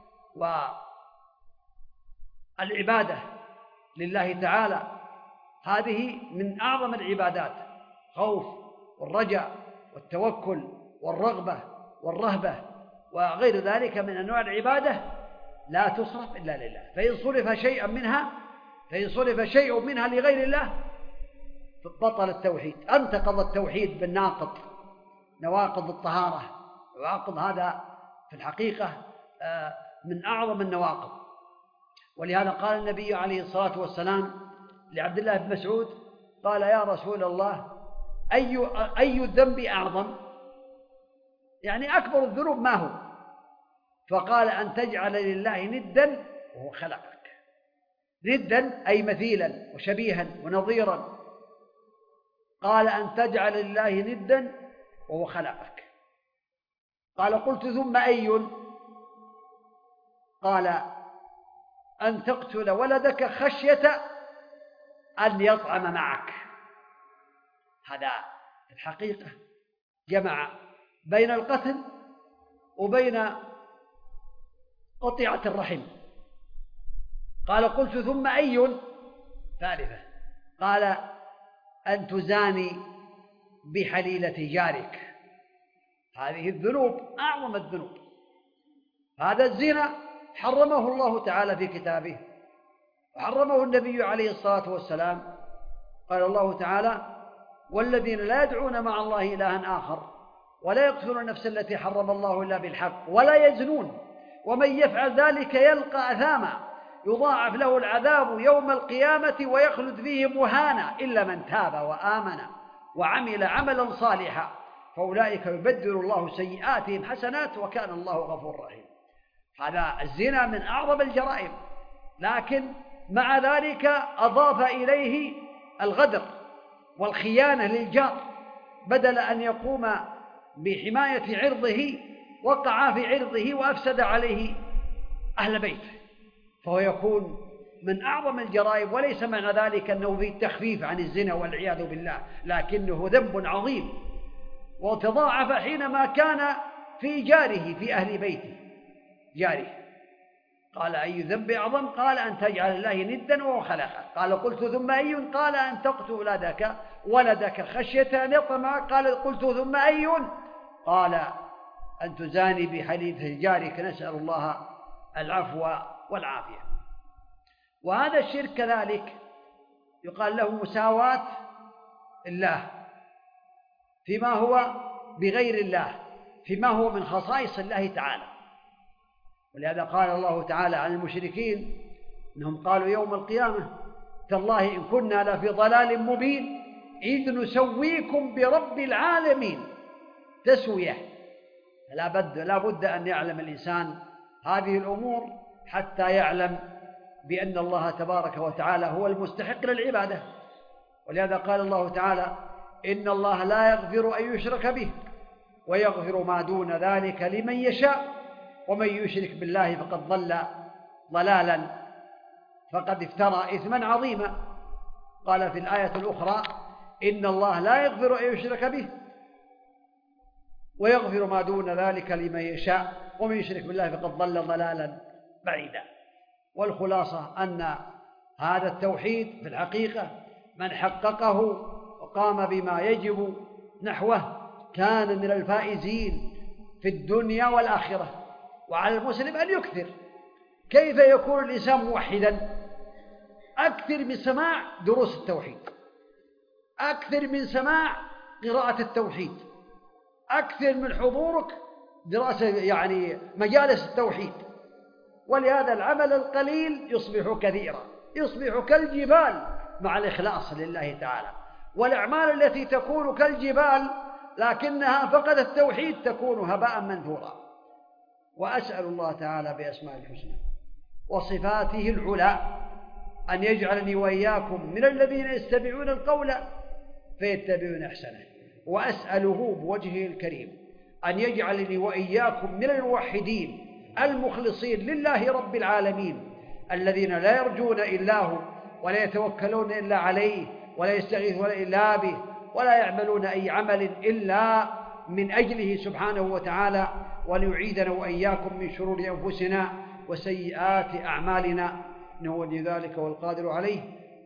والعبادة لله تعالى هذه من أعظم العبادات، خوف والرجاء والتوكل والرغبة والرهبة وغير ذلك من أنواع العبادة لا تصرف إلا لله. فإن صرف شيئا منها فإن صرف شيء منها لغير الله بطل التوحيد، انتقض التوحيد بالناقض، نواقض الطهارة. نواقض هذا في الحقيقة من أعظم النواقض. ولهذا قال النبي عليه الصلاة والسلام لعبد الله بن مسعود، قال: يا رسول الله، أي أي الذنب أعظم؟ يعني أكبر الذنوب ما هو؟ فقال: أن تجعل لله ندا وهو خلقك. ندا أي مثيلا وشبيها ونظيرا. قال: أن تجعل لله ندا وهو خلقك. قال: قلت ثم أي؟ قال: أن تقتل ولدك خشية أن يطعم معك. هذا في الحقيقة جمع بين القتل وبين قطيعة الرحم. قال: قلت ثم أي؟ ثالثة. قال: أن تزاني بحليلة جارك. هذه الذنوب أعظم الذنوب. هذا الزنا حرمه الله تعالى في كتابه، وحرمه النبي عليه الصلاة والسلام. قال الله تعالى: والذين لا يدعون مع الله إلها آخر ولا يقتلون النفس التي حرم الله إلا بالحق ولا يزنون ومن يفعل ذلك يلقى أثاما يضاعف له العذاب يوم القيامة ويخلد فيه مهانا إلا من تاب وآمن وعمل عملا صالحا فأولئك يبدل الله سيئاتهم حسنات وكان الله غفور رحيم. هذا الزنا من أعظم الجرائم، لكن مع ذلك أضاف إليه الغدر والخيانة للجار، بدل أن يقوم بحماية عرضه وقع في عرضه وأفسد عليه أهل بيته، فهو يكون من أعظم الجرائم. وليس معنى ذلك أنه في التخفيف عن الزنا والعياذ بالله، لكنه ذنب عظيم وتضاعف حينما كان في جاره في أهل بيته جاره. قال: أي ذنب أعظم؟ قال: أن تجعل الله ندا وهو خلقه. قال: قلت ثم أي؟ قال: أن تقتل ولدك ولدك خشية أن يطمع. قال: قلت ثم أي؟ قال: أن تزاني بحليف جارك. نسأل الله العفو والعافية. وهذا الشرك كذلك يقال له مساواة الله فيما هو بغير الله، فيما هو من خصائص الله تعالى. ولهذا قال الله تعالى عن المشركين إنهم قالوا يوم القيامة: تالله إن كنا لفي ضلال مبين إذ نسويكم برب العالمين. تسوية، لا بد, لا بد أن يعلم الإنسان هذه الأمور حتى يعلم بأن الله تبارك وتعالى هو المستحق للعبادة. ولهذا قال الله تعالى: إن الله لا يغفر أن يشرك به ويغفر ما دون ذلك لمن يشاء ومن يشرك بالله فقد ضل ضلالا فقد افترى إثما عظيما. قال في الآية الأخرى: إن الله لا يغفر أن يشرك به ويغفر ما دون ذلك لمن يشاء ومن يشرك بالله فقد ضل ضلالا بعيدا. والخلاصة أن هذا التوحيد في الحقيقة من حققه وقام بما يجب نحوه كان من الفائزين في الدنيا والآخرة. وعلى المسلم أن يكثر. كيف يكون الإنسان موحدا؟ أكثر من سماع دروس التوحيد، أكثر من سماع قراءة التوحيد، أكثر من حضورك دراسة يعني مجالس التوحيد. ولهذا العمل القليل يصبح كثيرا، يصبح كالجبال مع الإخلاص لله تعالى. والأعمال التي تكون كالجبال لكنها فقد التوحيد تكون هباء منثورا. وأسأل الله تعالى بأسماء الحسنى وصفاته العلى أن يجعلني وإياكم من الذين يستمعون القول فيتبعون أحسنه، وأسأله بوجهه الكريم أن يجعلني وإياكم من الموحدين المخلصين لله رب العالمين الذين لا يرجون إلا هو ولا يتوكلون إلا عليه ولا يستغيثون إلا به ولا يعملون أي عمل إلا من أجله سبحانه وتعالى، وليعيذنا وإياكم من شرور أنفسنا وسيئات أعمالنا إنه ولي ذلك والقادر عليه.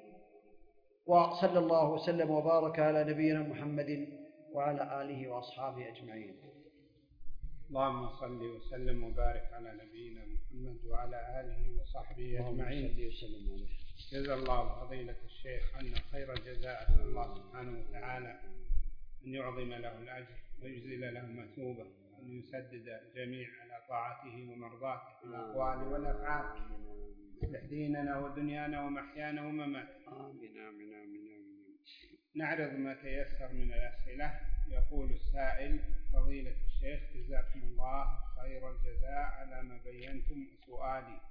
وصلى الله وسلم وبارك على نبينا محمد وعلى آله وأصحابه أجمعين. اللهم صل وسلم وبارك على نبينا محمد وعلى آله وصحبه أجمعين. جزا الله فضيلة الشيخ عنا خير الجزاء. الله سبحانه وتعالى أن يعظم له الأجر ويجزل له مثوبة وأن يسدد الجميع على طاعته ومرضاته في الأقوال والأفعال. يصلح ديننا ودنيانا ومحيانا ومماتنا. آمين آمين آمين. نعرض ما تيسر من الأسئلة. يقول السائل: فضيلة الشيخ جزاكم الله خير الجزاء على ما بينتم. سؤالي: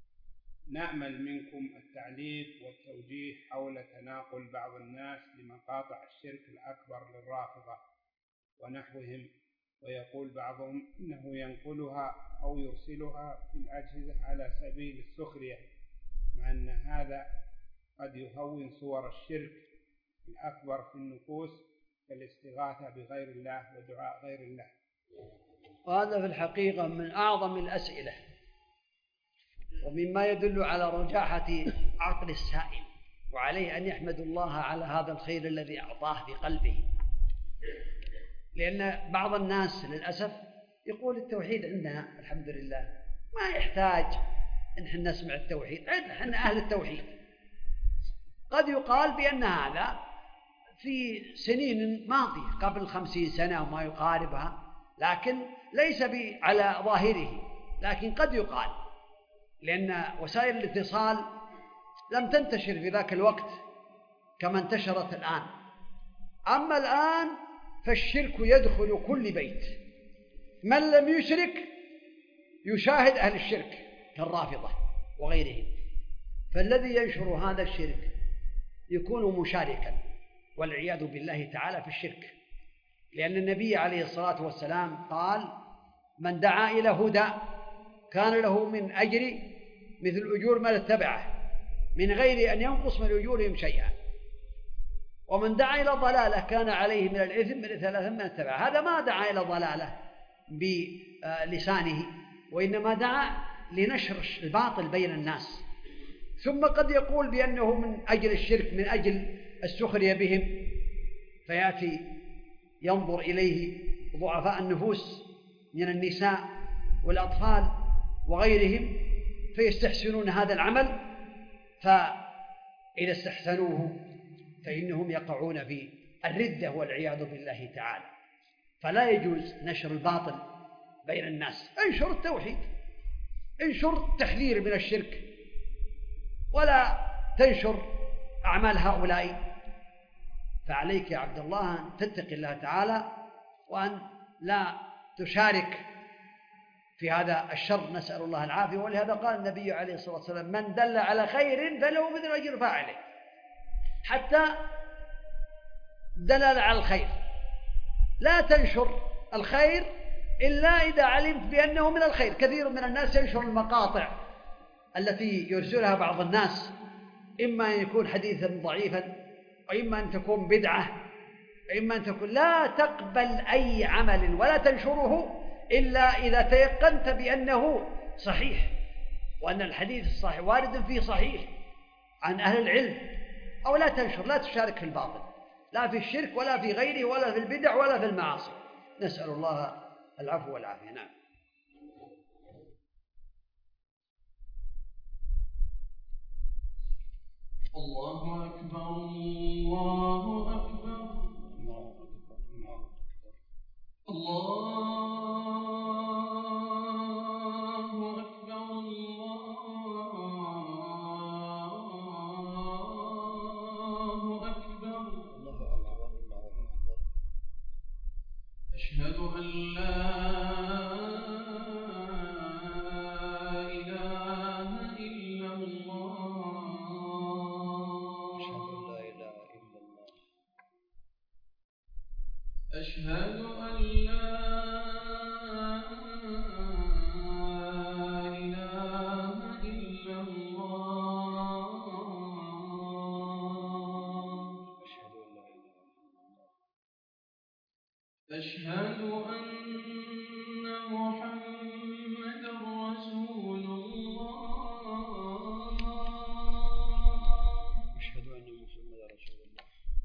نأمل منكم التعليق والتوجيه حول تناقل بعض الناس لمقاطع الشرك الأكبر للرافضة ونحوهم، ويقول بعضهم إنه ينقلها أو يرسلها في الأجهزة على سبيل السخرية، مع أن هذا قد يهون صور الشرك الأكبر في النفوس كالاستغاثة بغير الله ودعاء غير الله. وهذا في الحقيقة من أعظم الأسئلة ومما يدل على رجاحة عقل السائل، وعليه أن يحمد الله على هذا الخير الذي أعطاه في قلبه. لأن بعض الناس للأسف يقول التوحيد عندنا الحمد لله ما يحتاج إن حنا نسمع التوحيد، حنا أهل التوحيد. قد يقال بأن هذا في سنين ماضية قبل خمسين سنة وما يقاربها، لكن ليس على ظاهره، لكن قد يقال لأن وسائل الاتصال لم تنتشر في ذاك الوقت كما انتشرت الآن. أما الآن فالشرك يدخل كل بيت، من لم يشرك يشاهد أهل الشرك كالرافضة وغيرهم، فالذي ينشر هذا الشرك يكون مشاركا والعياذ بالله تعالى في الشرك، لأن النبي عليه الصلاة والسلام قال: من دعا إلى هدى كان له من أجر مثل أجور من اتبعه من غير أن ينقص من أجورهم شيئا، ومن دعا إلى ضلالة كان عليه من الإثم من ثلاثة من اتبعه. هذا ما دعا إلى ضلالة بلسانه، وإنما دعا لنشر الباطل بين الناس. ثم قد يقول بأنه من أجل الشرك، من أجل السخرية بهم، فيأتي ينظر إليه ضعفاء النفوس من النساء والأطفال وغيرهم فيستحسنون هذا العمل، فإذا استحسنوه فإنهم يقعون في الردة والعياذ بالله تعالى. فلا يجوز نشر الباطل بين الناس. انشر التوحيد، انشر التحذير من الشرك، ولا تنشر أعمال هؤلاء. فعليك يا عبد الله أن تتقي الله تعالى وأن لا تشارك في هذا الشر، نسأل الله العافية. ولهذا قال النبي عليه الصلاة والسلام: من دل على خير فله مثل أجر فاعله. حتى دلال على الخير، لا تنشر الخير إلا إذا علمت بأنه من الخير. كثير من الناس ينشر المقاطع التي يرسلها بعض الناس، إما أن يكون حديثا ضعيفا، وإما أن تكون بدعة، وإما أن تكون. لا تقبل أي عمل ولا تنشره إلا إذا تيقنت بأنه صحيح، وأن الحديث الصحيح وارد فيه صحيح عن أهل العلم. أو لا تنشر، لا تشارك في الباطل، لا في الشرك ولا في غيره ولا في البدع ولا في المعاصي. نسأل الله العفو والعافية. نعم. الله أكبر الله أكبر الله أكبر الله أكبر أشهد أن لا إله إلا الله أشهد أن لا إله إلا الله أشهد أن محمدا رسول الله أشهد أن محمدا رسول الله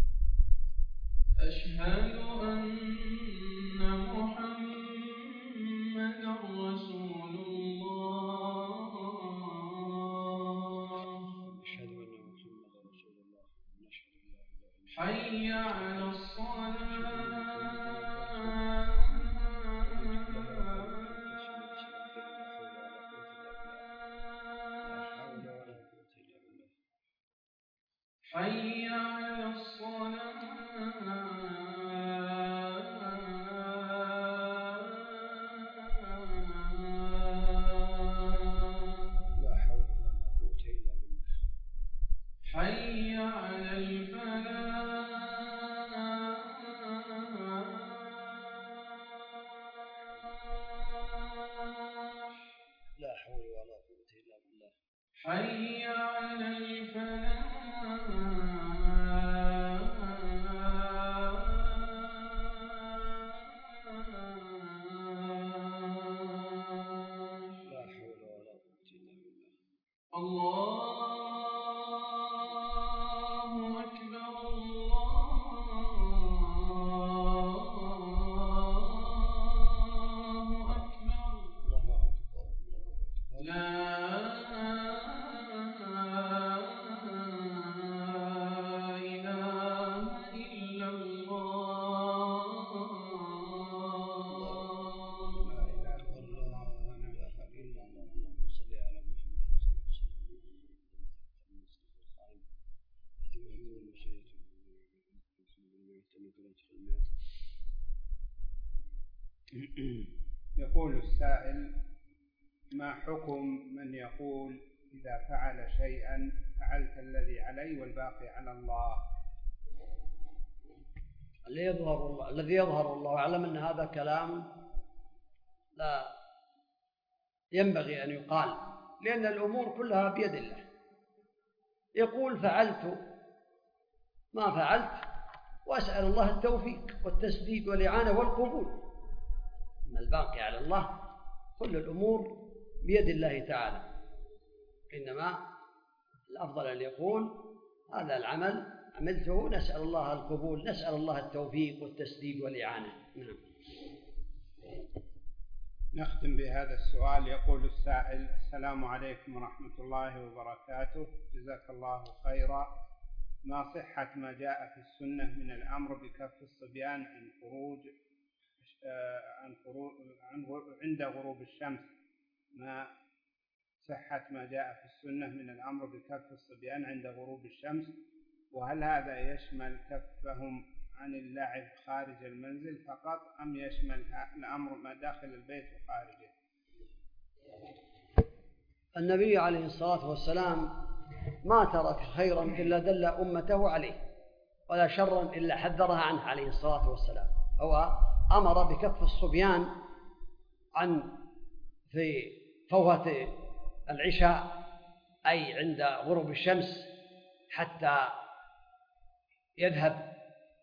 أشهد أن محمدا رسول الله أشهد أن محمدا رسول الله حي على الصلاة حي على الصلاة لا حول ولا قوة إلا بالله حي على الفلاح لا حول ولا قوة إلا بالله حي على الفلاح لا حول ولا قوة إلا بالله الله أكبر الله يقول السائل: ما حكم من يقول إذا فعل شيئا فعلت الذي علي والباقي على الله؟ الذي يظهر الله الذي يظهر الله أعلم أن هذا كلام لا ينبغي أن يقال، لأن الأمور كلها بيد الله. يقول فعلت ما فعلت وأسأل الله التوفيق والتسديد والإعانة والقبول، أما الباقي على الله. كل الأمور بيد الله تعالى، إنما الأفضل أن يقول هذا العمل عملته نسأل الله القبول، نسأل الله التوفيق والتسديد والإعانة. نعم. نختم بهذا السؤال. يقول السائل: السلام عليكم ورحمة الله وبركاته، جزاك الله خيرا، ما صحة ما جاء في السنة من الأمر بكف الصبيان عن خروج عن خروج عند غروب الشمس؟ ما صحة ما جاء في السنة من الأمر بكف الصبيان عند غروب الشمس؟ وهل هذا يشمل كفهم عن اللعب خارج المنزل فقط أم يشمل الأمر ما داخل البيت وخارجه؟ النبي عليه الصلاة والسلام ما ترك خيرا إلا دل أمته عليه، ولا شرا إلا حذرها عنه عليه الصلاة والسلام. هو أمر بكف الصبيان عن في فوهة العشاء، أي عند غروب الشمس، حتى يذهب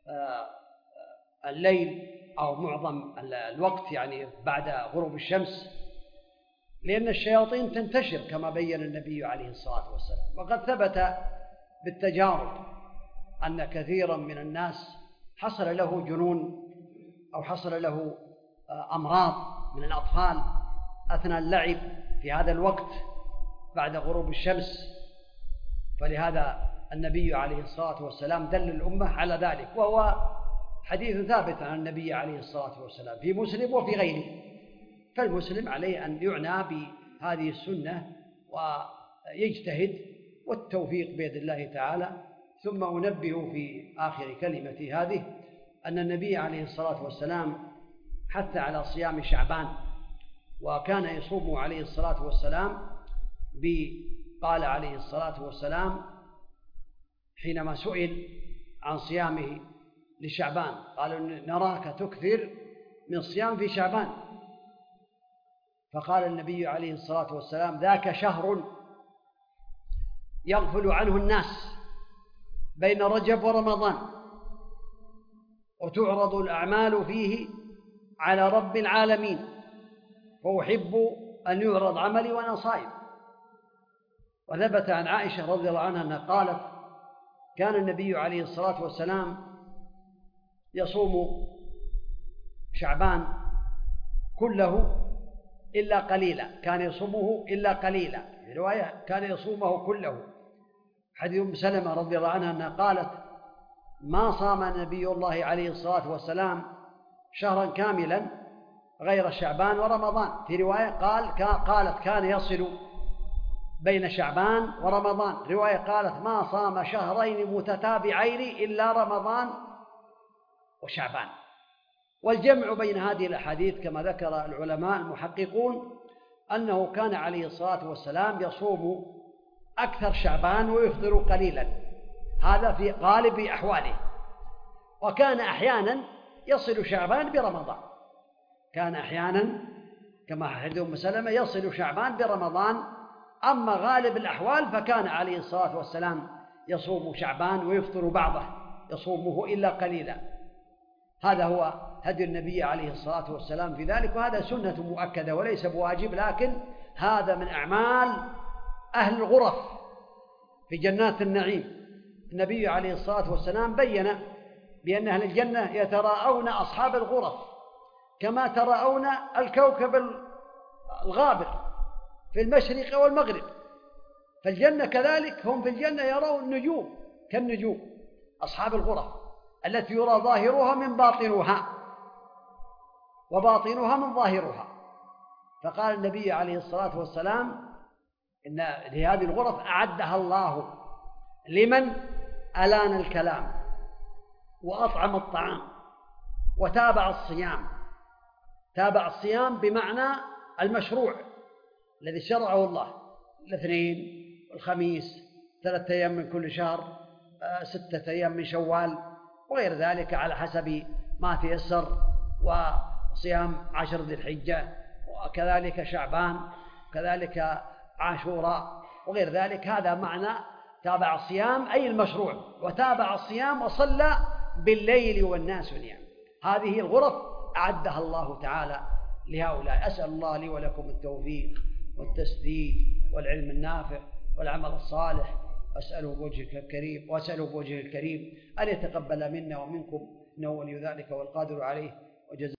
الليل أو معظم الوقت يعني بعد غروب الشمس، لأن الشياطين تنتشر كما بين النبي عليه الصلاة والسلام. وقد ثبت بالتجارب أن كثيرا من الناس حصل له جنون أو حصل له أمراض من الأطفال أثناء اللعب في هذا الوقت بعد غروب الشمس، فلهذا النبي عليه الصلاة والسلام دل الأمة على ذلك، وهو حديث ثابت عن النبي عليه الصلاة والسلام في مسلم وفي غيره. فالمسلم عليه أن يعنى بهذه السنة ويجتهد، والتوفيق بيد الله تعالى. ثم أنبه في آخر كلمتي هذه أن النبي عليه الصلاة والسلام حث على صيام شعبان، وكان يصوم عليه الصلاة والسلام قال عليه الصلاة والسلام حينما سئل عن صيامه لشعبان قالوا نراك تكثر من صيام في شعبان، فقال النبي عليه الصلاة والسلام ذاك شهر يغفل عنه الناس بين رجب ورمضان، وتعرض الأعمال فيه على رب العالمين، فأحب أن يعرض عملي وأنا صائم. وثبت عن عائشة رضي الله عنها أنها قالت كان النبي عليه الصلاة والسلام يصوم شعبان كله إلا قليلا، كان يصومه إلا قليلا، في رواية كان يصومه كله. حديث أم سلمة رضي الله عنها أنها قالت ما صام نبي الله عليه الصلاة والسلام شهرا كاملا غير شعبان ورمضان، في رواية قال قالت كان يصل بين شعبان ورمضان، رواية قالت ما صام شهرين متتابعين إلا رمضان وشعبان. والجمع بين هذه الأحاديث كما ذكر العلماء المحققون أنه كان عليه الصلاة والسلام يصوم أكثر شعبان ويفطر قليلا، هذا في غالب أحواله، وكان أحيانا يصل شعبان برمضان، كان أحيانا كما حديث أم سلمة يصل شعبان برمضان، أما غالب الأحوال فكان عليه الصلاة والسلام يصوم شعبان ويفطر بعضه يصومه إلا قليلا. هذا هو هدي النبي عليه الصلاة والسلام في ذلك، وهذا سنة مؤكدة وليس بواجب، لكن هذا من أعمال أهل الغرف في جنات النعيم. النبي عليه الصلاة والسلام بين بأن أهل الجنة يتراءون أصحاب الغرف كما تراءون الكوكب الغابر، في المشرق والمغرب. فالجنة كذلك هم في الجنة يرون النجوم كالنجوم، أصحاب الغرف التي يرى ظاهرها من باطنها وباطنها من ظاهرها. فقال النبي عليه الصلاة والسلام إن لهذه الغرف أعدها الله لمن ألان الكلام وأطعم الطعام وتابع الصيام. تابع الصيام بمعنى المشروع الذي شرعه الله، الاثنين والخميس، ثلاثة أيام من كل شهر، ستة أيام من شوال وغير ذلك على حسب ما تيسر، وصيام عشر ذي الحجة، وكذلك شعبان، وكذلك عاشوراء وغير ذلك. هذا معنى تابع الصيام أي المشروع، وتابع الصيام وصلى بالليل والناس نيام. هذه الغرف أعدها الله تعالى لهؤلاء. أسأل الله لي ولكم التوفيق والتسديد والعلم النافع والعمل الصالح، أسأله بوجهك الكريم وأسأله بوجهه الكريم أن يتقبل منا ومنكم إنه ولي ذلك والقادر عليه. وجزاكم